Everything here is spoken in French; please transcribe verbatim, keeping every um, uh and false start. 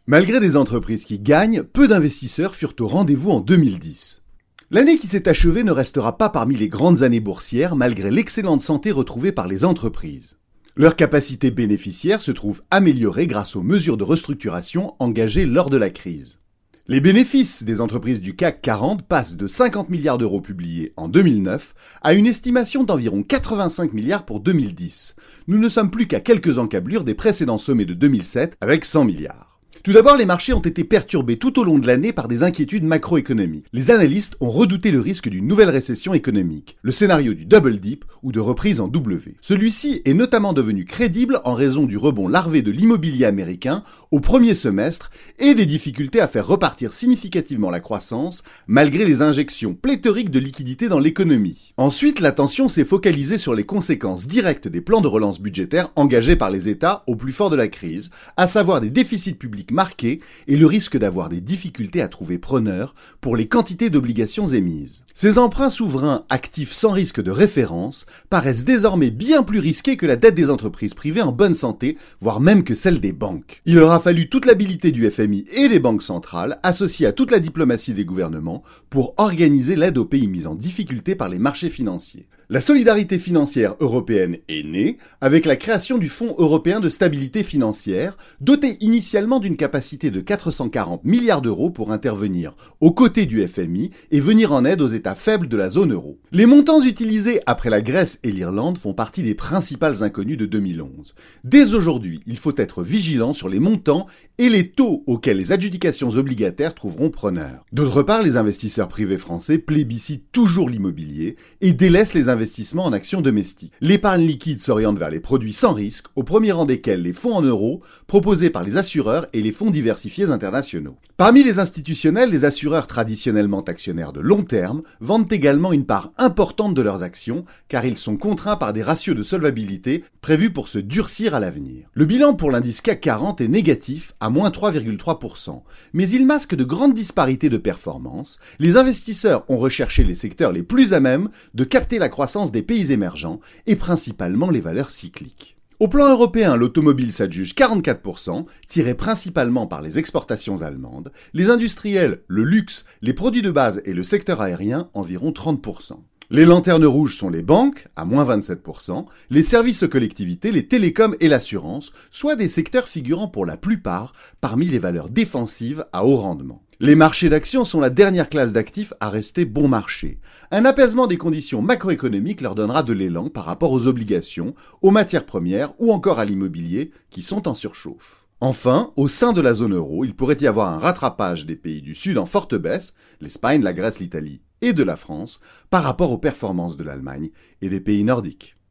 Malgré des entreprises qui gagnent, peu d'investisseurs furent au rendez-vous en deux mille dix. L'année qui s'est achevée ne restera pas parmi les grandes années boursières malgré l'excellente santé retrouvée par les entreprises. Leur capacité bénéficiaire se trouve améliorée grâce aux mesures de restructuration engagées lors de la crise. Les bénéfices des entreprises du C A C quarante passent de cinquante milliards d'euros publiés en deux mille neuf à une estimation d'environ quatre-vingt-cinq milliards pour deux mille dix. Nous ne sommes plus qu'à quelques encablures des précédents sommets de deux mille sept avec cent milliards. Tout d'abord, les marchés ont été perturbés tout au long de l'année par des inquiétudes macroéconomiques. Les analystes ont redouté le risque d'une nouvelle récession économique, le scénario du double dip ou de reprise en W. Celui-ci est notamment devenu crédible en raison du rebond larvé de l'immobilier américain au premier semestre et des difficultés à faire repartir significativement la croissance malgré les injections pléthoriques de liquidités dans l'économie. Ensuite, l'attention s'est focalisée sur les conséquences directes des plans de relance budgétaire engagés par les États au plus fort de la crise, à savoir des déficits publics marqué et le risque d'avoir des difficultés à trouver preneurs pour les quantités d'obligations émises. Ces emprunts souverains actifs sans risque de référence paraissent désormais bien plus risqués que la dette des entreprises privées en bonne santé, voire même que celle des banques. Il aura fallu toute l'habilité du F M I et des banques centrales, associée à toute la diplomatie des gouvernements, pour organiser l'aide aux pays mis en difficulté par les marchés financiers. La solidarité financière européenne est née avec la création du Fonds européen de stabilité financière, doté initialement d'une capacité de quatre cent quarante milliards d'euros pour intervenir aux côtés du F M I et venir en aide aux États faibles de la zone euro. Les montants utilisés après la Grèce et l'Irlande font partie des principales inconnues de deux mille onze. Dès aujourd'hui, il faut être vigilant sur les montants et les taux auxquels les adjudications obligataires trouveront preneur. D'autre part, les investisseurs privés français plébiscitent toujours l'immobilier et délaissent les investissements en actions domestiques. L'épargne liquide s'oriente vers les produits sans risque, au premier rang desquels les fonds en euros proposés par les assureurs et les fonds diversifiés internationaux. Parmi les institutionnels, les assureurs traditionnellement actionnaires de long terme vendent également une part importante de leurs actions car ils sont contraints par des ratios de solvabilité prévus pour se durcir à l'avenir. Le bilan pour l'indice C A C quarante est négatif à moins trois virgule trois pour cent, mais il masque de grandes disparités de performance. Les investisseurs ont recherché les secteurs les plus à même de capter la croissance des pays émergents et principalement les valeurs cycliques. Au plan européen, l'automobile s'adjuge quarante-quatre pour cent, tiré principalement par les exportations allemandes, les industriels, le luxe, les produits de base et le secteur aérien environ trente pour cent. Les lanternes rouges sont les banques, à moins vingt-sept pour cent, les services aux collectivités, les télécoms et l'assurance, soit des secteurs figurant pour la plupart parmi les valeurs défensives à haut rendement. Les marchés d'actions sont la dernière classe d'actifs à rester bon marché. Un apaisement des conditions macroéconomiques leur donnera de l'élan par rapport aux obligations, aux matières premières ou encore à l'immobilier qui sont en surchauffe. Enfin, au sein de la zone euro, il pourrait y avoir un rattrapage des pays du Sud en forte baisse, l'Espagne, la Grèce, l'Italie et de la France, par rapport aux performances de l'Allemagne et des pays nordiques.